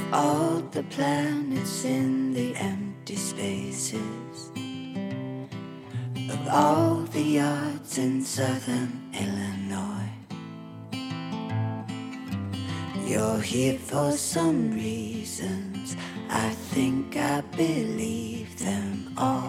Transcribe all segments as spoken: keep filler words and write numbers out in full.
all the planets in the empty spaces, of all the yards in southern Illinois. You're here for some reasons, I think I believe them all.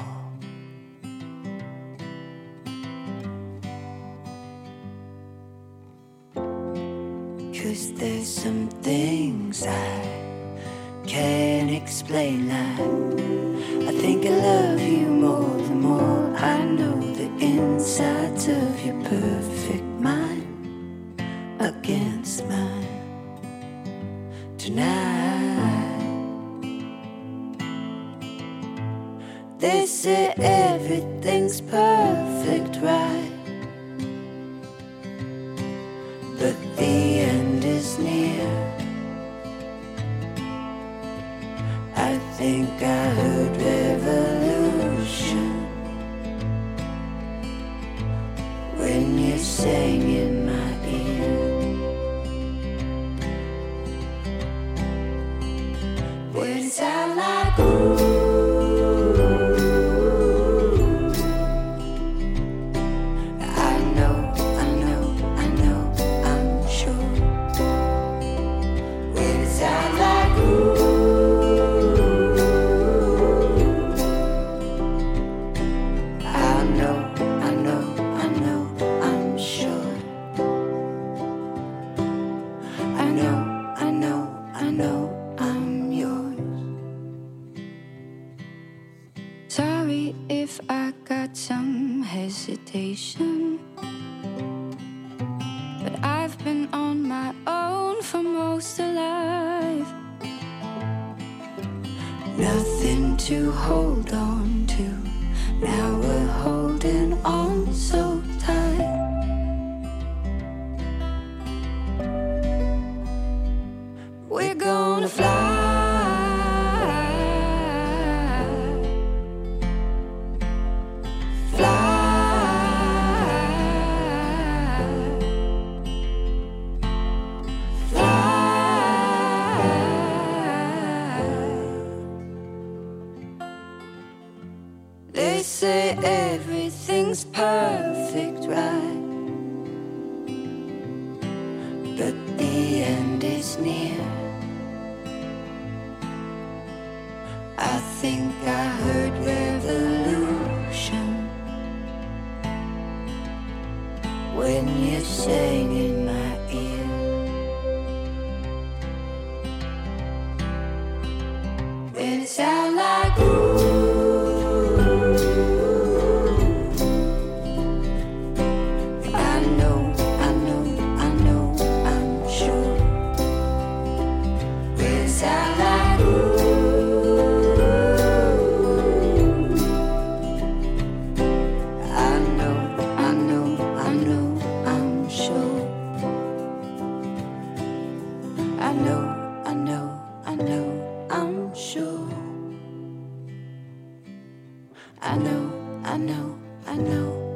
Cause there's some things I can't explain. I, I think I love you more the more I know the insides of your perfect mind against mine tonight. They say everything's perfect, right? But the end is near. I think I heard revolution when you sang in my ear. When it sound like ooh, I know, I know, I know, I'm sure. When it sound like ooh, sorry if I got some hesitation, but I've been on my own for most of life. Nothing to hold on to, now we're holding on so tight. We're gonna fly. They say everything's perfect, right? But the end is near. I think I heard revolution when you sang in my ear. When it sound like ooh, I know, I know, I know, I'm sure. I know, I know, I know.